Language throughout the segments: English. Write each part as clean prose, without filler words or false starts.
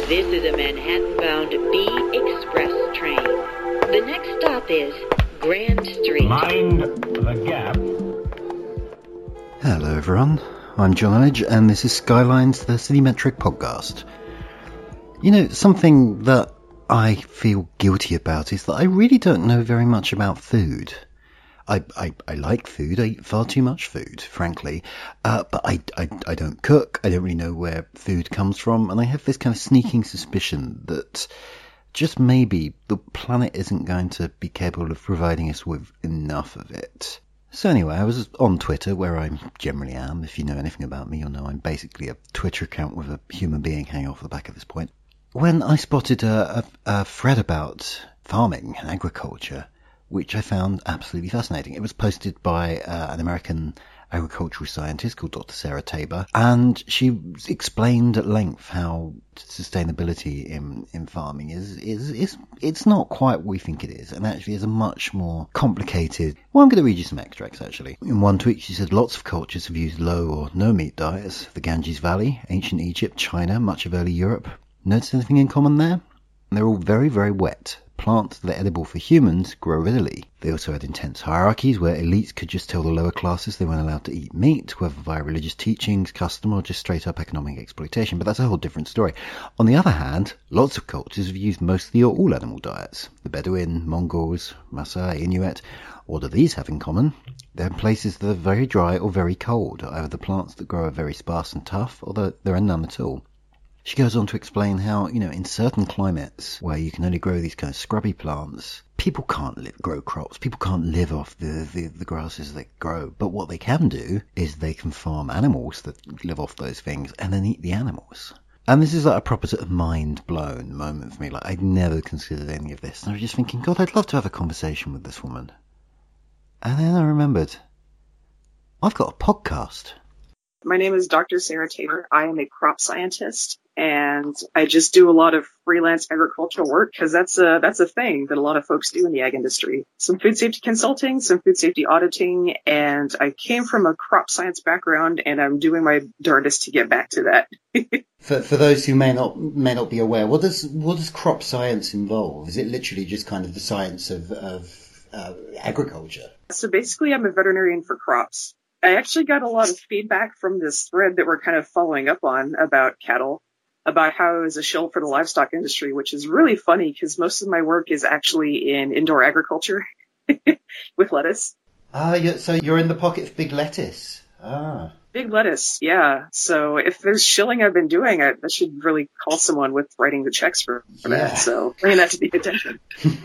This is a Manhattan-bound B Express train. The next stop is Grand Street. Mind the gap. Hello everyone, I'm John Edge and this is Skyline's The Citymetric Podcast. You know, something that I feel guilty about is that I really don't know very much about food. I like food. I eat far too much food, frankly. But I don't cook. I don't really know where food comes from. And I have this kind of sneaking suspicion that just maybe the planet isn't going to be capable of providing us with enough of it. So anyway, I was on Twitter, where I generally am. If you know anything about me, you'll know I'm basically a Twitter account with a human being hanging off the back at this point. When I spotted a thread about farming and agriculture, which I found absolutely fascinating. It was posted by an American agricultural scientist called Dr. Sarah Tabor, and she explained at length how sustainability in farming it's not quite what we think it is, and actually is a much more complicated. Well, I'm going to read you some extracts, actually. In one tweet, she said, lots of cultures have used low or no meat diets. The Ganges Valley, ancient Egypt, China, much of early Europe. Notice anything in common there? They're all very, very wet. Plants that are edible for humans grow readily. They also had intense hierarchies where elites could just tell the lower classes they weren't allowed to eat meat, whether via religious teachings, custom, or just straight up economic exploitation. But that's a whole different story. On the other hand, lots of cultures have used mostly or all animal diets. The Bedouin, Mongols, Maasai, Inuit. What do these have in common? They're in places that are very dry or very cold. Either the plants that grow are very sparse and tough, or there are none at all. She goes on to explain how, in certain climates where you can only grow these kind of scrubby plants, people can't grow crops. People can't live off the grasses they grow. But what they can do is they can farm animals that live off those things and then eat the animals. And this is like a proper sort of mind-blown moment for me. Like, I'd never considered any of this. And I was just thinking, God, I'd love to have a conversation with this woman. And then I remembered, I've got a podcast. My name is Dr. Sarah Tabor. I am a crop scientist, and I just do a lot of freelance agricultural work because that's a thing that a lot of folks do in the ag industry. Some food safety consulting, some food safety auditing, and I came from a crop science background, and I'm doing my darndest to get back to that. For those who may not be aware, what does crop science involve? Is it literally just kind of the science of agriculture? So basically, I'm a veterinarian for crops. I actually got a lot of feedback from this thread that we're kind of following up on about cattle, about how it was a shill for the livestock industry, which is really funny because most of my work is actually in indoor agriculture with lettuce. So you're in the pocket of big lettuce. Big lettuce, yeah. So if there's shilling I've been doing, I should really call someone with writing the checks for that. So bringing that to the attention.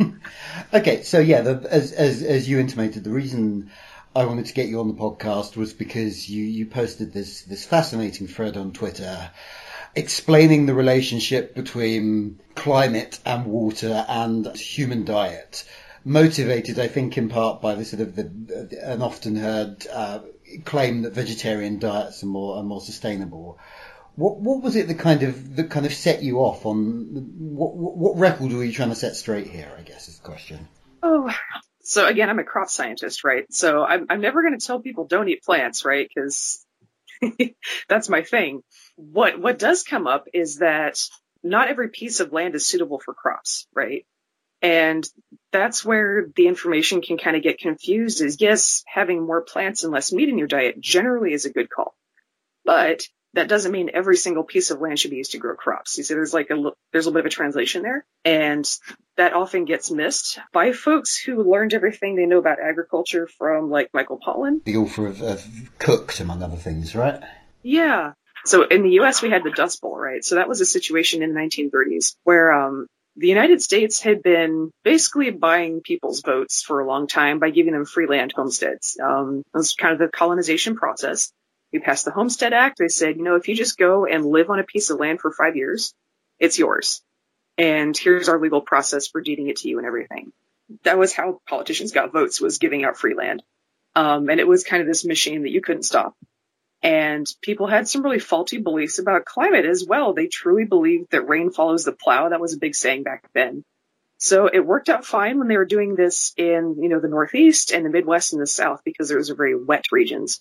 Okay, so yeah, as you intimated, the reason I wanted to get you on the podcast was because you posted this fascinating thread on Twitter explaining the relationship between climate and water and human diet, motivated, I think, in part by the sort of an often heard claim that vegetarian diets are more sustainable. What was it that kind of set you off on what record were you trying to set straight here, I guess is the question. So again, I'm a crop scientist, right? So I'm never going to tell people don't eat plants, right? Because that's my thing. What does come up is that not every piece of land is suitable for crops, right? And that's where the information can kind of get confused is, yes, having more plants and less meat in your diet generally is a good call. But that doesn't mean every single piece of land should be used to grow crops. You see, there's a little bit of a translation there, and that often gets missed by folks who learned everything they know about agriculture from, like, Michael Pollan, the author of Cooked, among other things, right? Yeah. So in the U.S., we had the Dust Bowl, right? So that was a situation in the 1930s where the United States had been basically buying people's votes for a long time by giving them free land homesteads. It was kind of the colonization process. We passed the Homestead Act. They said, if you just go and live on a piece of land for 5 years, it's yours. And here's our legal process for deeding it to you and everything. That was how politicians got votes, was giving out free land. And it was kind of this machine that you couldn't stop. And people had some really faulty beliefs about climate as well. They truly believed that rain follows the plow. That was a big saying back then. So it worked out fine when they were doing this in, the Northeast and the Midwest and the South because those are very wet regions.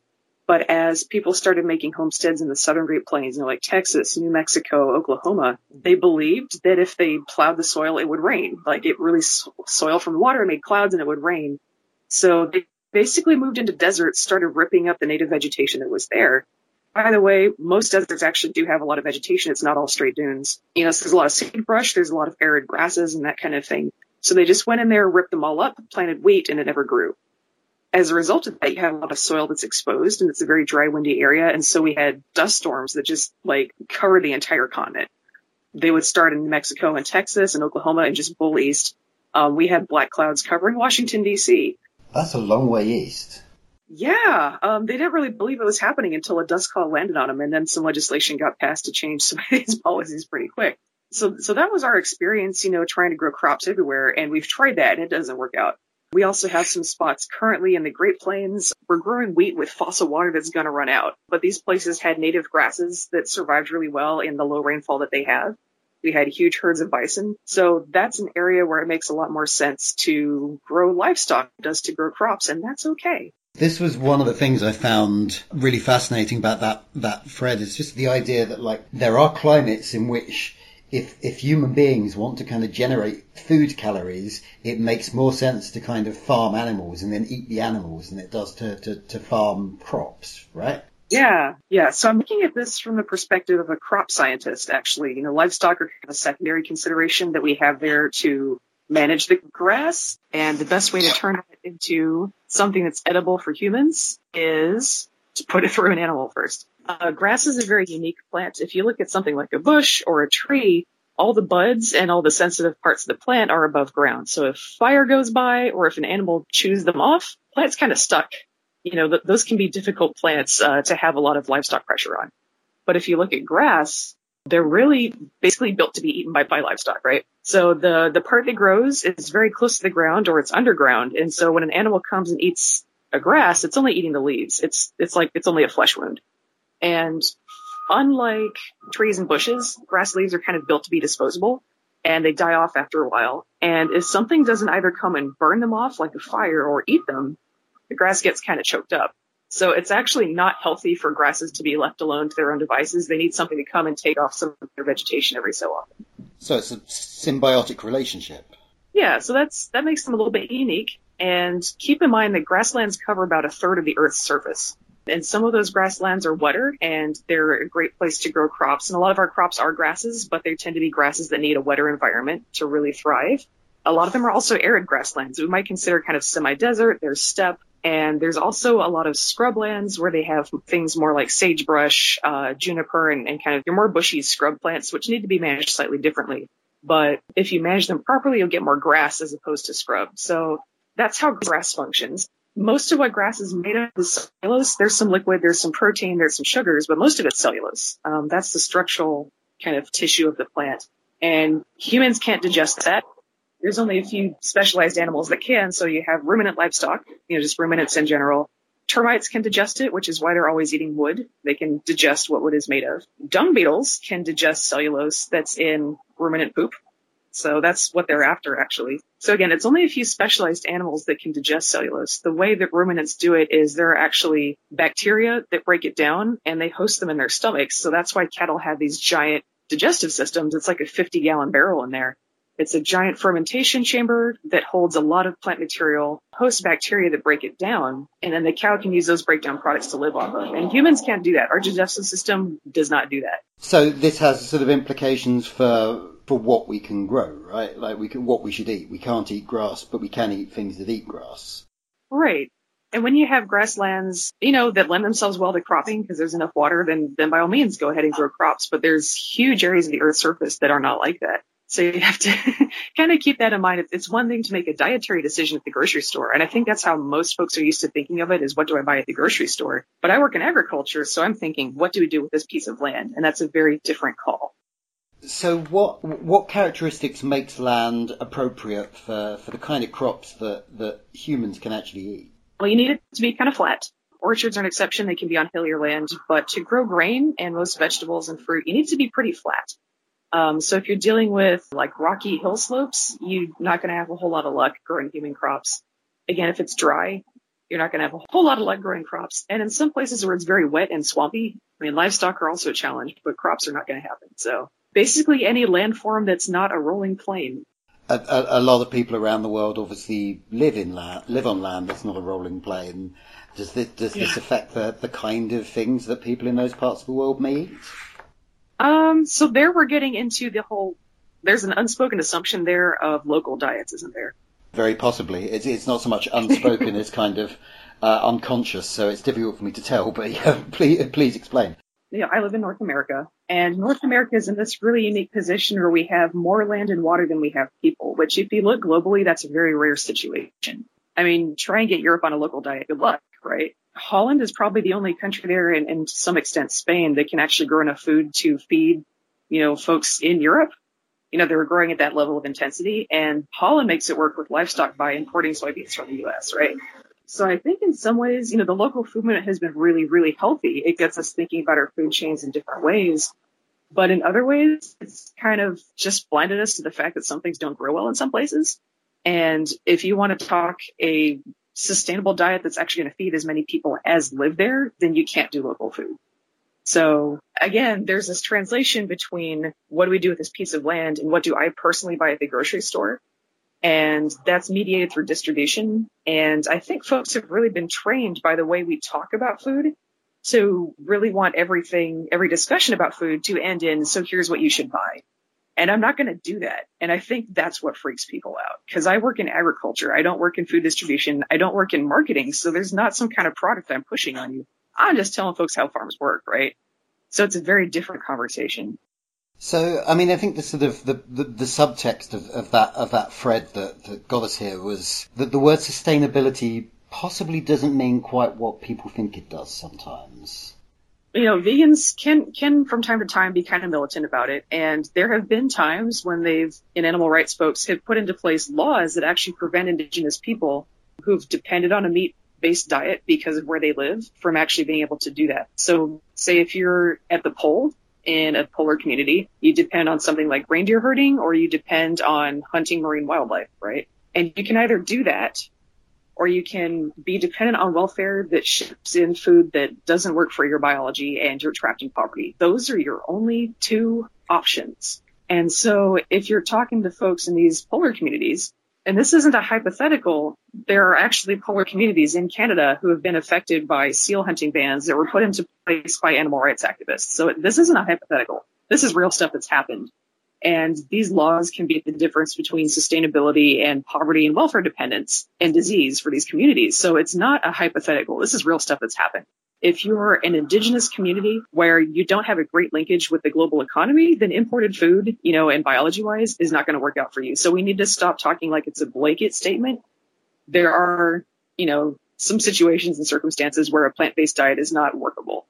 But as people started making homesteads in the southern Great Plains, like Texas, New Mexico, Oklahoma, they believed that if they plowed the soil, it would rain. Like it really soil from water made clouds and it would rain. So they basically moved into deserts, started ripping up the native vegetation that was there. By the way, most deserts actually do have a lot of vegetation. It's not all straight dunes. So there's a lot of sagebrush, there's a lot of arid grasses and that kind of thing. So they just went in there, ripped them all up, planted wheat, and it never grew. As a result of that, you have a lot of soil that's exposed, and it's a very dry, windy area. And so we had dust storms that just covered the entire continent. They would start in New Mexico and Texas and Oklahoma and just bull east. We had black clouds covering Washington, D.C. That's a long way east. Yeah, they didn't really believe it was happening until a dust cloud landed on them, and then some legislation got passed to change some of these policies pretty quick. So that was our experience, trying to grow crops everywhere, and we've tried that, and it doesn't work out. We also have some spots currently in the Great Plains. We're growing wheat with fossil water that's going to run out, but these places had native grasses that survived really well in the low rainfall that they have. We had huge herds of bison. So that's an area where it makes a lot more sense to grow livestock than it does to grow crops, and that's okay. This was one of the things I found really fascinating about that thread, is just the idea that there are climates in which if human beings want to kind of generate food calories, it makes more sense to kind of farm animals and then eat the animals than it does to farm crops, right? Yeah. So I'm looking at this from the perspective of a crop scientist, actually. Livestock are kind of a secondary consideration that we have there to manage the grass. And the best way to turn it into something that's edible for humans is to put it through an animal first. Grass is a very unique plant. If you look at something like a bush or a tree, all the buds and all the sensitive parts of the plant are above ground. So if fire goes by or if an animal chews them off, the plant's kind of stuck. Those can be difficult plants to have a lot of livestock pressure on. But if you look at grass, they're really basically built to be eaten by livestock, right? So the part that grows is very close to the ground or it's underground. And so when an animal comes and eats a grass, it's only eating the leaves. It's only a flesh wound. And unlike trees and bushes, grass leaves are kind of built to be disposable and they die off after a while. And if something doesn't either come and burn them off like a fire or eat them, the grass gets kind of choked up. So it's actually not healthy for grasses to be left alone to their own devices. They need something to come and take off some of their vegetation every so often. So it's a symbiotic relationship. Yeah, so that makes them a little bit unique. And keep in mind that grasslands cover about a third of the Earth's surface. And some of those grasslands are wetter, and they're a great place to grow crops. And a lot of our crops are grasses, but they tend to be grasses that need a wetter environment to really thrive. A lot of them are also arid grasslands. We might consider kind of semi-desert. There's steppe. And there's also a lot of scrublands where they have things more like sagebrush, juniper, and kind of your more bushy scrub plants, which need to be managed slightly differently. But if you manage them properly, you'll get more grass as opposed to scrub. So that's how grass functions. Most of what grass is made of is cellulose. There's some liquid, there's some protein, there's some sugars, but most of it's cellulose. That's the structural kind of tissue of the plant. And humans can't digest that. There's only a few specialized animals that can. So you have ruminant livestock, just ruminants in general. Termites can digest it, which is why they're always eating wood. They can digest what wood is made of. Dung beetles can digest cellulose that's in ruminant poop. So that's what they're after, actually. So again, it's only a few specialized animals that can digest cellulose. The way that ruminants do it is there are actually bacteria that break it down and they host them in their stomachs. So that's why cattle have these giant digestive systems. It's like a 50-gallon barrel in there. It's a giant fermentation chamber that holds a lot of plant material, hosts bacteria that break it down, and then the cow can use those breakdown products to live off of. And humans can't do that. Our digestive system does not do that. So this has sort of implications for what we can grow, right? What we should eat. We can't eat grass, but we can eat things that eat grass. Right. And when you have grasslands, that lend themselves well to cropping because there's enough water, then by all means go ahead and grow crops. But there's huge areas of the Earth's surface that are not like that. So you have to kind of keep that in mind. It's one thing to make a dietary decision at the grocery store. And I think that's how most folks are used to thinking of it is what do I buy at the grocery store? But I work in agriculture, so I'm thinking, what do we do with this piece of land? And that's a very different call. So what characteristics makes land appropriate for the kind of crops that humans can actually eat? Well, you need it to be kind of flat. Orchards are an exception. They can be on hillier land. But to grow grain and most vegetables and fruit, you need to be pretty flat. So if you're dealing with like rocky hill slopes, you're not going to have a whole lot of luck growing human crops. Again, if it's dry, You're not going to have a whole lot of light-growing crops. And in some places where it's very wet and swampy, I mean, livestock are also a challenge, but crops are not going to happen. So basically any landform that's not a rolling plain. A lot of people around the world obviously live on land that's not a rolling plain. Does this affect the kind of things that people in those parts of the world may eat? So there we're getting into there's an unspoken assumption there of local diets, isn't there? Very possibly. It's not so much unspoken as kind of unconscious, so it's difficult for me to tell, but yeah, please explain. I live in North America, and North America is in this really unique position where we have more land and water than we have people, which if you look globally, that's a very rare situation. I mean, try and get Europe on a local diet. Good luck, right? Holland is probably the only country there, and to some extent Spain, that can actually grow enough food to feed, folks in Europe. They're growing at that level of intensity, and Holland makes it work with livestock by importing soybeans from the U.S., right? So I think in some ways, the local food movement has been really, really healthy. It gets us thinking about our food chains in different ways. But in other ways, it's kind of just blinded us to the fact that some things don't grow well in some places. And if you want to talk a sustainable diet that's actually going to feed as many people as live there, then you can't do local food. So again, there's this translation between what do we do with this piece of land and what do I personally buy at the grocery store? And that's mediated through distribution. And I think folks have really been trained by the way we talk about food to really want every discussion about food to end in, so here's what you should buy. And I'm not going to do that. And I think that's what freaks people out, because I work in agriculture. I don't work in food distribution. I don't work in marketing. So there's not some kind of product I'm pushing on you. I'm just telling folks how farms work, right? So it's a very different conversation. So, I mean, I think the sort of the subtext of that thread that got us here was that the word sustainability possibly doesn't mean quite what people think it does sometimes. Vegans can from time to time be kind of militant about it. And there have been times when animal rights folks have put into place laws that actually prevent indigenous people who've depended on a meat-based diet because of where they live from actually being able to do that. So say if you're at the pole in a polar community, you depend on something like reindeer herding or you depend on hunting marine wildlife, right? And you can either do that or you can be dependent on welfare that ships in food that doesn't work for your biology and you're trapped in poverty. Those are your only two options. And so if you're talking to folks in these polar communities, and this isn't a hypothetical, there are actually polar communities in Canada who have been affected by seal hunting bans that were put into place by animal rights activists. So this isn't a hypothetical. This is real stuff that's happened. And these laws can be the difference between sustainability and poverty and welfare dependence and disease for these communities. So it's not a hypothetical. This is real stuff that's happened. If you're an indigenous community where you don't have a great linkage with the global economy, then imported food, and biology-wise is not going to work out for you. So we need to stop talking like it's a blanket statement. There are, some situations and circumstances where a plant-based diet is not workable.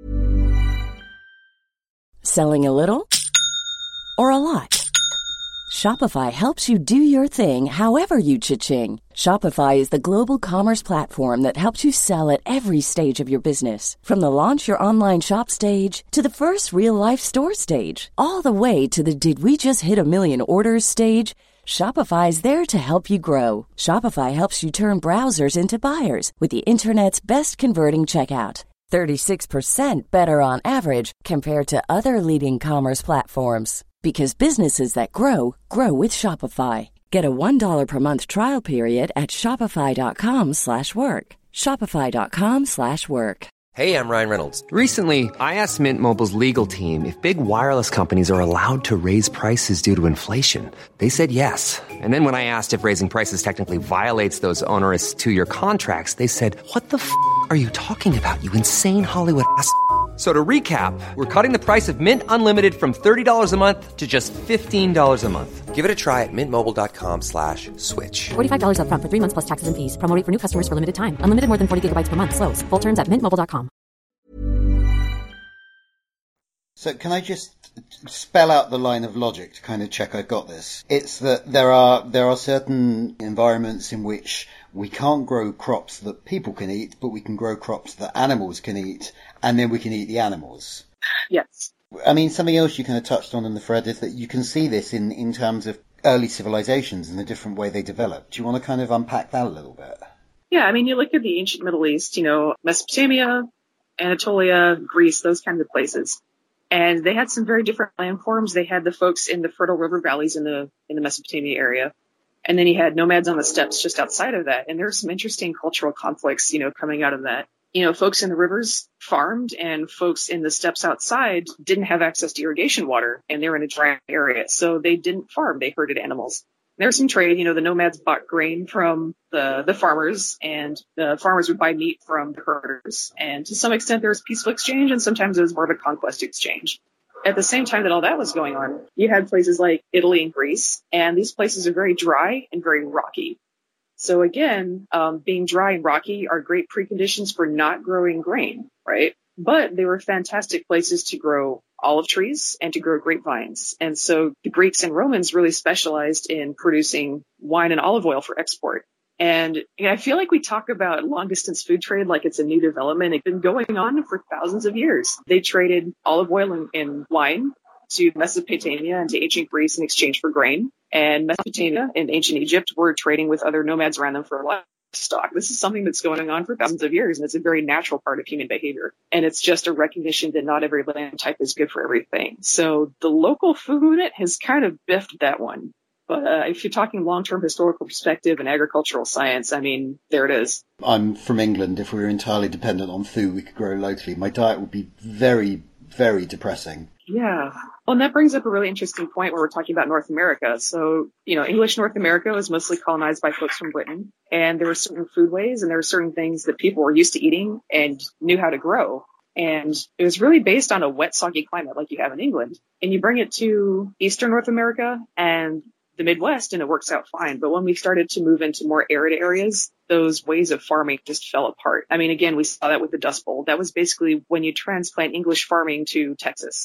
Selling a little or a lot? Shopify helps you do your thing however you cha-ching. Shopify is the global commerce platform that helps you sell at every stage of your business. From the launch your online shop stage to the first real-life store stage, all the way to the did we just hit a million orders stage. Shopify is there to help you grow. Shopify helps you turn browsers into buyers with the internet's best converting checkout. 36% better on average compared to other leading commerce platforms. Because businesses that grow, grow with Shopify. Get a $1 per month trial period at shopify.com/work. Shopify.com/work. Hey, I'm Ryan Reynolds. Recently, I asked Mint Mobile's legal team if big wireless companies are allowed to raise prices due to inflation. They said yes. And then when I asked if raising prices technically violates those onerous 2-year contracts, they said, "What the f*** are you talking about, you insane Hollywood ass?" So to recap, we're cutting the price of Mint Unlimited from $30 a month to just $15 a month. Give it a try at mintmobile.com/switch. $45 up front for 3 months plus taxes and fees. Promo rate for new customers for limited time. Unlimited more than 40 gigabytes per month. Slows full terms at mintmobile.com. So can I just spell out the line of logic to kind of check I've got this? It's that there are certain environments in which we can't grow crops that people can eat, but we can grow crops that animals can eat, and then we can eat the animals. Yes. I mean, something else you kind of touched on in the thread is that you can see this in terms of early civilizations and the different way they developed. Do you want to kind of unpack that a little bit? Yeah, I mean, you look at the ancient Middle East, Mesopotamia, Anatolia, Greece, those kinds of places. And they had some very different landforms. They had the folks in the fertile river valleys in the Mesopotamia area. And then you had nomads on the steppes just outside of that. And there were some interesting cultural conflicts, coming out of that. Folks in the rivers farmed, and folks in the steppes outside didn't have access to irrigation water, and they were in a dry area. So they didn't farm. They herded animals. There was some trade. The nomads bought grain from the farmers, and the farmers would buy meat from the herders. And to some extent, there was peaceful exchange, and sometimes it was more of a conquest exchange. At the same time that all that was going on, you had places like Italy and Greece, and these places are very dry and very rocky. So again, being dry and rocky are great preconditions for not growing grain, right? But they were fantastic places to grow olive trees and to grow grapevines. And so the Greeks and Romans really specialized in producing wine and olive oil for export. And I feel like we talk about long distance food trade like it's a new development. It's been going on for thousands of years. They traded olive oil and wine to Mesopotamia and to ancient Greece in exchange for grain. And Mesopotamia and ancient Egypt were trading with other nomads around them for livestock. This is something that's going on for thousands of years, and it's a very natural part of human behavior. And it's just a recognition that not every land type is good for everything. So the local food movement has kind of biffed that one. But if you're talking long-term historical perspective and agricultural science, I mean, there it is. I'm from England. If we were entirely dependent on food we could grow locally, my diet would be very, very depressing. Yeah. Well, and that brings up a really interesting point where we're talking about North America. So, English North America was mostly colonized by folks from Britain, and there were certain foodways and there were certain things that people were used to eating and knew how to grow. And it was really based on a wet, soggy climate like you have in England. And you bring it to Eastern North America and the Midwest and it works out fine. But when we started to move into more arid areas, those ways of farming just fell apart. I mean, again, we saw that with the Dust Bowl. That was basically when you transplant English farming to Texas.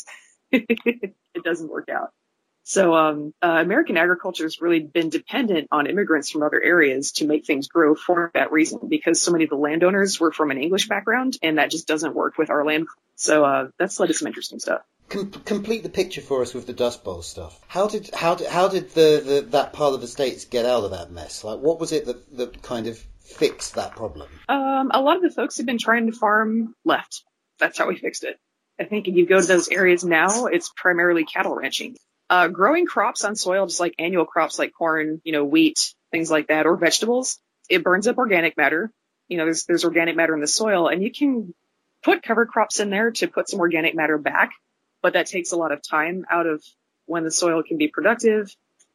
It doesn't work out. So American agriculture has really been dependent on immigrants from other areas to make things grow for that reason, because so many of the landowners were from an English background, and that just doesn't work with our land. So that's led to some interesting stuff. Complete the picture for us with the Dust Bowl stuff. How did that part of the States get out of that mess? Like, what was it that kind of fixed that problem? A lot of the folks have been trying to farm left. That's how we fixed it. I think if you go to those areas now, it's primarily cattle ranching. Growing crops on soil, just like annual crops like corn, wheat, things like that, or vegetables, it burns up organic matter. There's organic matter in the soil, and you can put cover crops in there to put some organic matter back, but that takes a lot of time out of when the soil can be productive.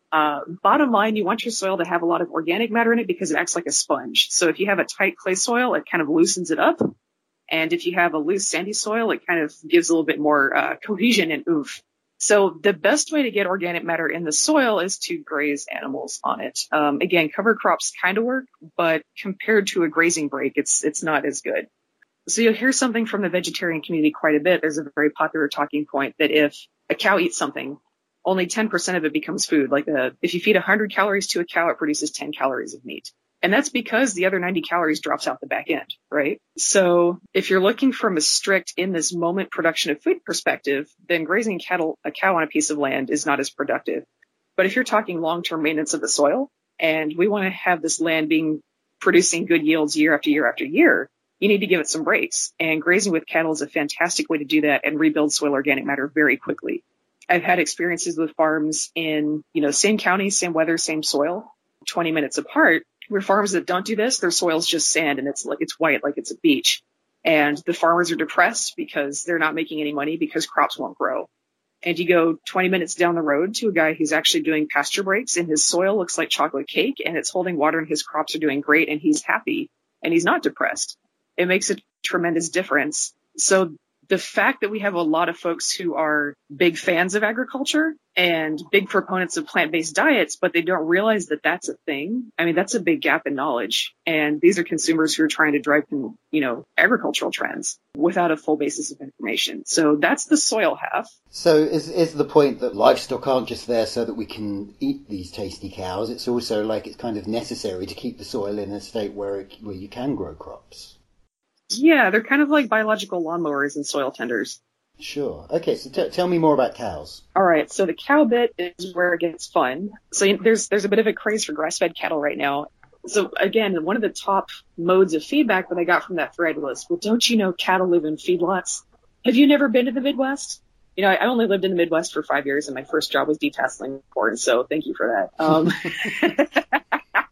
Bottom line, you want your soil to have a lot of organic matter in it because it acts like a sponge. So if you have a tight clay soil, it kind of loosens it up. And if you have a loose sandy soil, it kind of gives a little bit more cohesion and oomph. So the best way to get organic matter in the soil is to graze animals on it. Again, cover crops kind of work, but compared to a grazing break, it's not as good. So you'll hear something from the vegetarian community quite a bit. There's a very popular talking point that if a cow eats something, only 10% of it becomes food. Like if you feed 100 calories to a cow, it produces 10 calories of meat. And that's because the other 90 calories drops out the back end, right? So if you're looking from a strict in this moment production of food perspective, then grazing a cow on a piece of land is not as productive. But if you're talking long-term maintenance of the soil, and we want to have this land producing good yields year after year after year, you need to give it some breaks. And grazing with cattle is a fantastic way to do that and rebuild soil organic matter very quickly. I've had experiences with farms in, same county, same weather, same soil, 20 minutes apart, where farms that don't do this, their soil's just sand and it's white, like it's a beach. And the farmers are depressed because they're not making any money because crops won't grow. And you go 20 minutes down the road to a guy who's actually doing pasture breaks and his soil looks like chocolate cake and it's holding water and his crops are doing great and he's happy and he's not depressed. It makes a tremendous difference. So the fact that we have a lot of folks who are big fans of agriculture and big proponents of plant-based diets, but they don't realize that that's a thing. I mean, that's a big gap in knowledge. And these are consumers who are trying to drive, agricultural trends without a full basis of information. So that's the soil half. So is the point that livestock aren't just there so that we can eat these tasty cows? It's also like it's kind of necessary to keep the soil in a state where you can grow crops. Yeah, they're kind of like biological lawnmowers and soil tenders. Sure. Okay, so tell me more about cows. All right, so the cow bit is where it gets fun. So there's a bit of a craze for grass-fed cattle right now. So again, one of the top modes of feedback that I got from that thread was, well, don't you know cattle live in feedlots? Have you never been to the Midwest? You know, I only lived in the Midwest for 5 years, and my first job was detasseling corn, so thank you for that.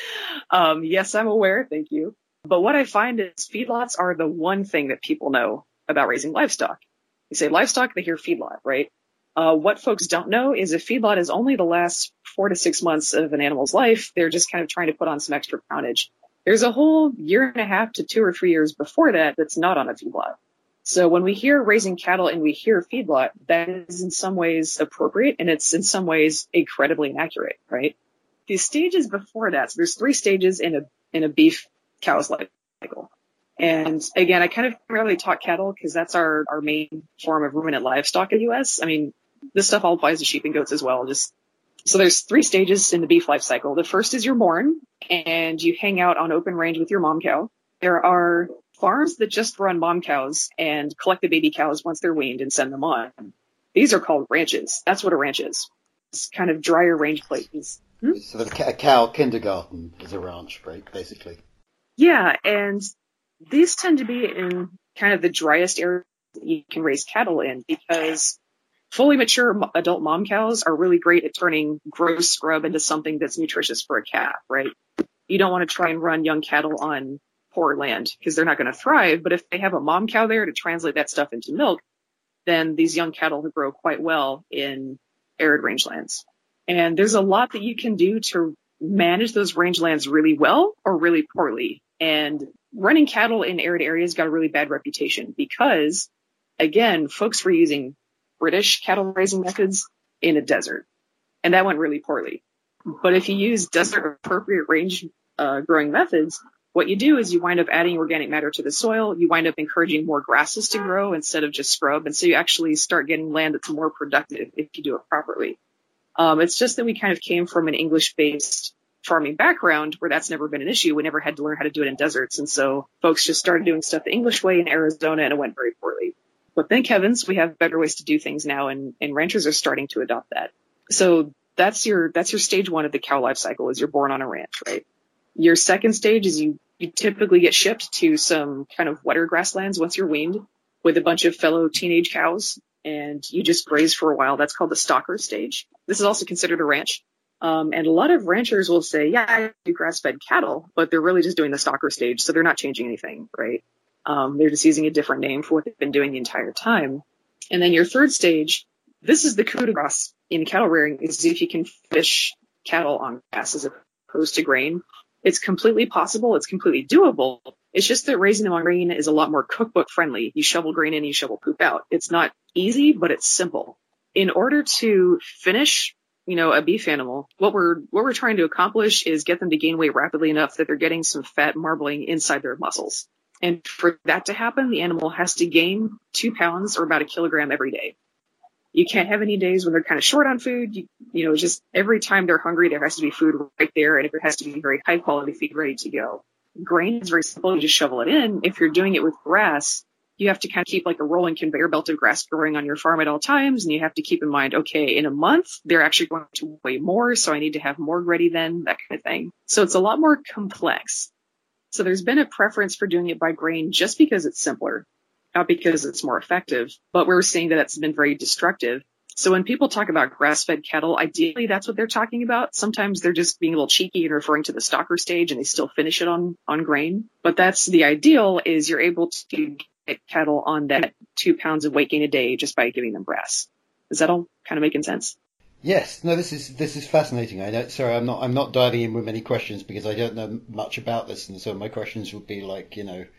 Yes, I'm aware. Thank you. But what I find is feedlots are the one thing that people know about raising livestock. You say livestock, they hear feedlot, right? What folks don't know is a feedlot is only the last 4 to 6 months of an animal's life. They're just kind of trying to put on some extra poundage. There's a whole year and a half to 2 or 3 years before that that's not on a feedlot. So when we hear raising cattle and we hear feedlot, that is in some ways appropriate, and it's in some ways incredibly inaccurate, right? The stages before that, so there's 3 stages in a beef cow's life cycle. And again, I kind of primarily talk cattle because that's our main form of ruminant livestock in the U.S. I mean, this stuff all applies to sheep and goats as well. So there's 3 stages in the beef life cycle. The first is you're born and you hang out on open range with your mom cow. There are farms that just run mom cows and collect the baby cows once they're weaned and send them on. These are called ranches. That's what a ranch is. It's kind of drier range places. So a cow kindergarten is a ranch, right, basically. Yeah, and these tend to be in kind of the driest areas that you can raise cattle in because fully mature adult mom cows are really great at turning gross scrub into something that's nutritious for a calf, right? You don't want to try and run young cattle on poor land because they're not going to thrive. But if they have a mom cow there to translate that stuff into milk, then these young cattle grow quite well in arid rangelands. And there's a lot that you can do to manage those rangelands really well or really poorly. And running cattle in arid areas got a really bad reputation because, again, folks were using British cattle raising methods in a desert, and that went really poorly. But if you use desert appropriate range growing methods, what you do is you wind up adding organic matter to the soil. You wind up encouraging more grasses to grow instead of just scrub. And so you actually start getting land that's more productive if you do it properly. It's just that we kind of came from an English-based farming background where that's never been an issue. We never had to learn how to do it in deserts. And so folks just started doing stuff the English way in Arizona, and it went very poorly. But thank heavens we have better ways to do things now, and ranchers are starting to adopt that. So that's your stage 1 of the cow life cycle is you're born on a ranch, right? Your second stage is you typically get shipped to some kind of wetter grasslands once you're weaned with a bunch of fellow teenage cows, and you just graze for a while. That's called the stalker stage. This is also considered a ranch. And a lot of ranchers will say, yeah, I do grass-fed cattle, but they're really just doing the stalker stage, so they're not changing anything, right? They're just using a different name for what they've been doing the entire time. And then your third stage, this is the coup de grace in cattle rearing, is if you can fish cattle on grass as opposed to grain. It's completely possible. It's completely doable. It's just that raising them on grain is a lot more cookbook friendly. You shovel grain in, you shovel poop out. It's not easy, but it's simple. In order to finish, a beef animal, what we're trying to accomplish is get them to gain weight rapidly enough that they're getting some fat marbling inside their muscles. And for that to happen, the animal has to gain 2 pounds or about 1 kilogram every day. You can't have any days when they're kind of short on food. Just every time they're hungry, there has to be food right there. And it has to be very high quality feed ready to go. Grain is very simple. You just shovel it in. If you're doing it with grass, you have to kind of keep like a rolling conveyor belt of grass growing on your farm at all times. And you have to keep in mind, okay, in a month, they're actually going to weigh more. So I need to have more ready then, that kind of thing. So it's a lot more complex. So there's been a preference for doing it by grain just because it's simpler, not because it's more effective, but we're seeing that it's been very destructive. So when people talk about grass-fed cattle, ideally that's what they're talking about. Sometimes they're just being a little cheeky and referring to the stalker stage, and they still finish it on grain. But that's the ideal, is you're able to get cattle on that 2 pounds of weight gain a day just by giving them grass. Is that all kind of making sense? Yes. No, this is fascinating. Sorry, I'm not diving in with many questions because I don't know much about this, and so my questions would be like,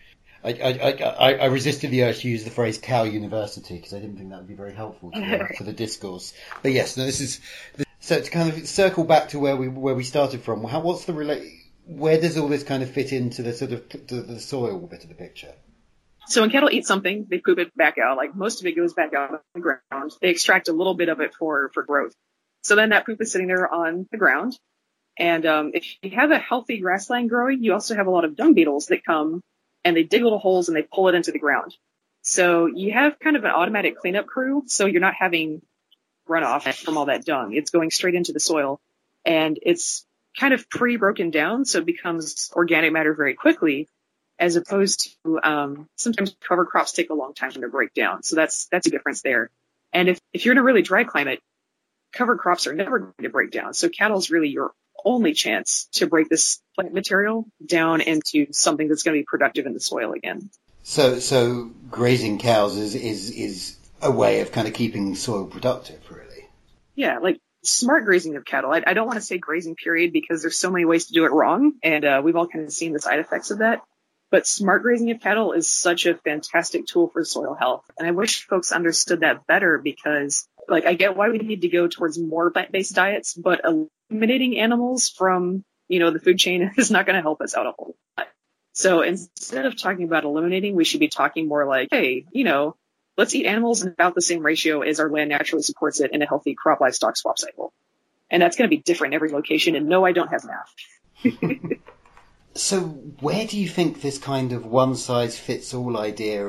I resisted the urge to use the phrase cow university because I didn't think that would be very helpful to the discourse. But yes, no, so to kind of circle back to where we started from. Where does all this kind of fit into the sort of the soil bit of the picture? So when cattle eat something, they poop it back out. Like most of it goes back out on the ground. They extract a little bit of it for growth. So then that poop is sitting there on the ground. And if you have a healthy grassland growing, you also have a lot of dung beetles that come and they dig little holes and they pull it into the ground. So you have kind of an automatic cleanup crew. So you're not having runoff from all that dung. It's going straight into the soil. And it's kind of pre-broken down, so it becomes organic matter very quickly, as opposed to sometimes cover crops take a long time to break down. So that's a difference there. And if you're in a really dry climate, cover crops are never going to break down. So cattle is really your only chance to break this plant material down into something that's going to be productive in the soil again. So grazing cows is a way of kind of keeping soil productive, really. Yeah, like smart grazing of cattle. I don't want to say grazing period because there's so many ways to do it wrong, and we've all kind of seen the side effects of that. But smart grazing of cattle is such a fantastic tool for soil health. And I wish folks understood that better because, like, I get why we need to go towards more plant-based diets, but eliminating animals from, the food chain is not going to help us out a whole lot. So instead of talking about eliminating, we should be talking more like, hey, let's eat animals in about the same ratio as our land naturally supports it in a healthy crop livestock swap cycle. And that's going to be different in every location. And no, I don't have math. So where do you think this kind of one-size-fits-all idea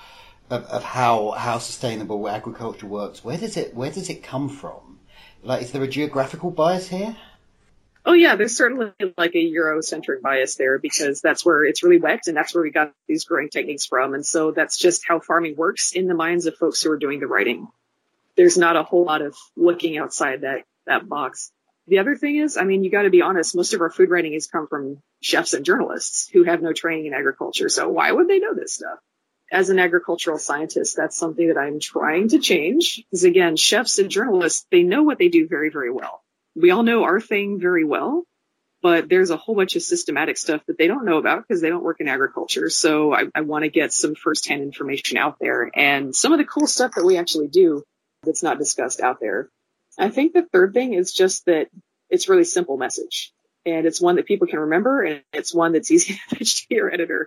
of how sustainable agriculture works, where does it come from? Like, is there a geographical bias here? Oh yeah, there's certainly like a Eurocentric bias there because that's where it's really wet and that's where we got these growing techniques from. And so that's just how farming works in the minds of folks who are doing the writing. There's not a whole lot of looking outside that box. The other thing is, you got to be honest, most of our food writing has come from chefs and journalists who have no training in agriculture. So why would they know this stuff? As an agricultural scientist, that's something that I'm trying to change. Because again, chefs and journalists, they know what they do very, very well. We all know our thing very well, but there's a whole bunch of systematic stuff that they don't know about because they don't work in agriculture. So I want to get some firsthand information out there and some of the cool stuff that we actually do that's not discussed out there. I think the third thing is just that it's really simple message and it's one that people can remember and it's one that's easy to pitch to your editor.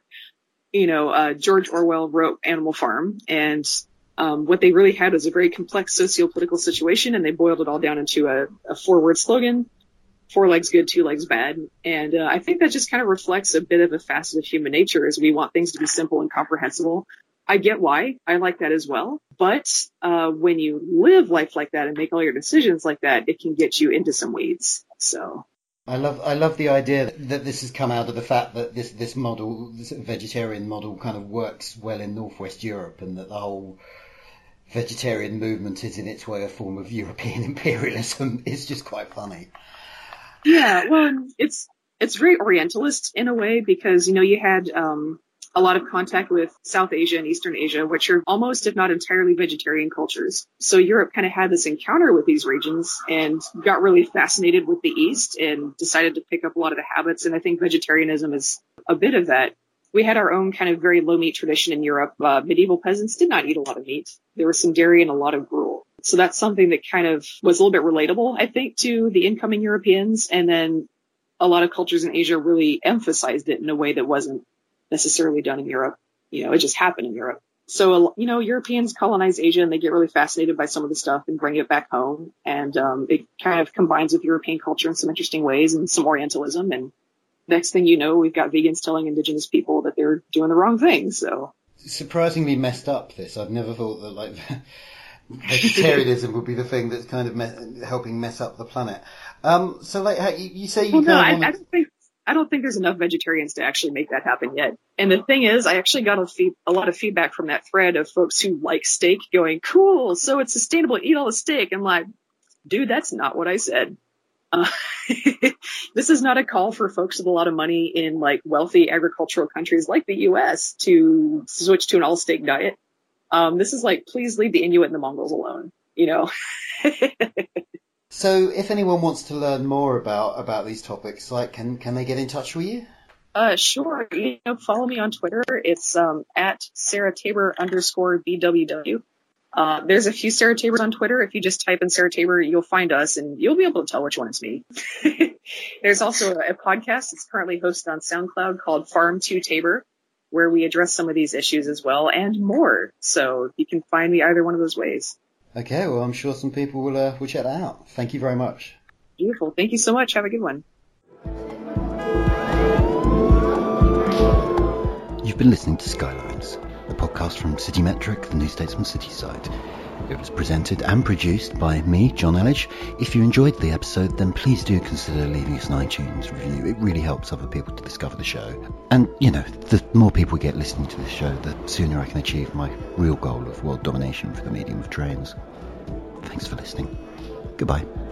George Orwell wrote Animal Farm and what they really had was a very complex socio-political situation and they boiled it all down into a 4-word slogan, 4 legs good, 2 legs bad. And I think that just kind of reflects a bit of a facet of human nature as we want things to be simple and comprehensible. I get why. I like that as well. But when you live life like that and make all your decisions like that, it can get you into some weeds. So I love the idea that this has come out of the fact that this model, this vegetarian model, kind of works well in Northwest Europe, and that the whole vegetarian movement is in its way a form of European imperialism. It's just quite funny. Yeah, well, it's very Orientalist in a way because you had a lot of contact with South Asia and Eastern Asia, which are almost, if not entirely, vegetarian cultures. So Europe kind of had this encounter with these regions and got really fascinated with the East and decided to pick up a lot of the habits. And I think vegetarianism is a bit of that. We had our own kind of very low meat tradition in Europe. Medieval peasants did not eat a lot of meat. There was some dairy and a lot of gruel. So that's something that kind of was a little bit relatable, I think, to the incoming Europeans. And then a lot of cultures in Asia really emphasized it in a way that wasn't necessarily done in Europe. It just happened in Europe. So, Europeans colonize Asia and they get really fascinated by some of the stuff and bring it back home. And it kind of combines with European culture in some interesting ways and some Orientalism. And next thing you know, we've got vegans telling indigenous people that they're doing the wrong thing. So surprisingly messed up, this. I've never thought that vegetarianism would be the thing that's kind of helping mess up the planet. So like you say you I don't think there's enough vegetarians to actually make that happen yet. And the thing is, I actually got a lot of feedback from that thread of folks who like steak going, cool, so it's sustainable, eat all the steak. I'm like, dude, that's not what I said. This is not a call for folks with a lot of money in like wealthy agricultural countries like the US to switch to an all steak diet. This is like, please leave the Inuit and the Mongols alone, So if anyone wants to learn more about these topics, like, can they get in touch with you? Sure. Follow me on Twitter. It's at SarahTaber_BWW. There's a few Sarah Tabers on Twitter. If you just type in Sarah Taber, you'll find us and you'll be able to tell which one is me. There's also a podcast that's currently hosted on SoundCloud called Farm to Tabor, where we address some of these issues as well and more. So you can find me either one of those ways. Okay, well, I'm sure some people will check that out. Thank you very much. Beautiful. Thank you so much. Have a good one. You've been listening to Skylines, a podcast from Citymetric, the New Statesman City site. It was presented and produced by me, John Elledge. If you enjoyed the episode, then please do consider leaving us an iTunes review. It really helps other people to discover the show. And, the more people get listening to this show, the sooner I can achieve my real goal of world domination for the medium of trains. Thanks for listening. Goodbye.